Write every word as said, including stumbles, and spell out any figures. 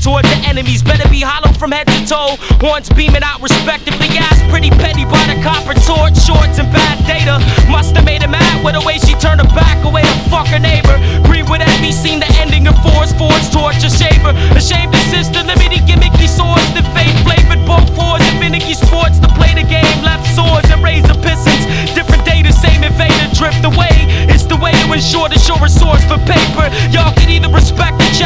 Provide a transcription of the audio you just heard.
towards the enemies. Better be hollow from head to toe. Horns beaming out respectively. Ass pretty petty by the copper torch. Shorts and bad data. Must have made her mad with the way she turned her back away to fuck her neighbor. Green with envy, seen the ending of force. Force torture shaver. A shame